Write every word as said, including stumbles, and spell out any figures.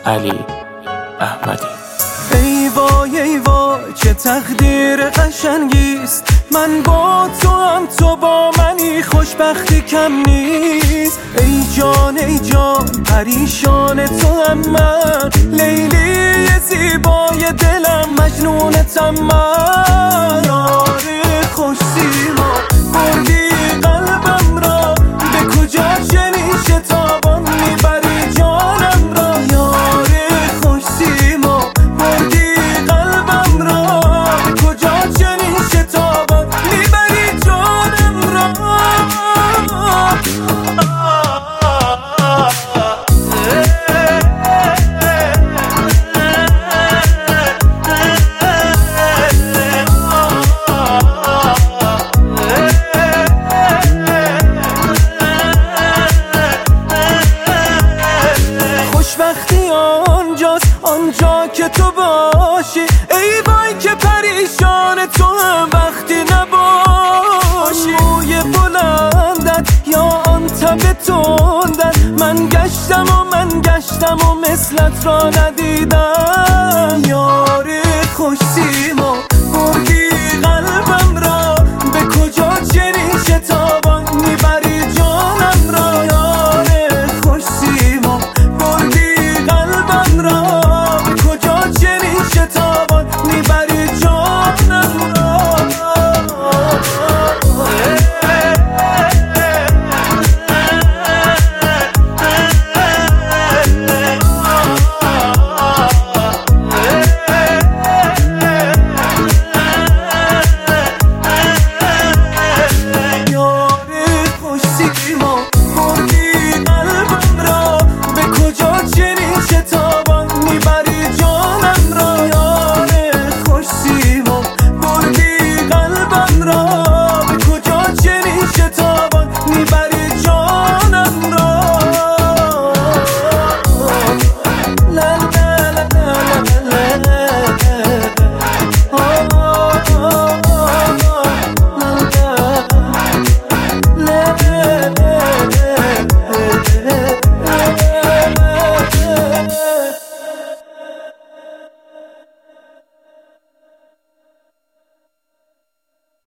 علی احمدی. ای وای ای وای چه تقدیر قشنگیست، من با تو هم تو با منی، خوشبختی کم نیست. ای جان ای جان پریشان تو هم من، لیلی زیبای دلم مجنونتم من. یار خوش سیما بردی قلبم را، به کجا چنین شتابان میبری جانم را. یار خوش سیما بردی قلبم را، به کجا چنین شتابان میبری جانم را. خوشبختی آنجاست آنجا که تو باشی، ای وای که پریشان تو هم وقتی نباشی. موی بلندت یا آن تب تندت، من گشتم و من گشتم و مثلت را ندیدم. یار خوش سیما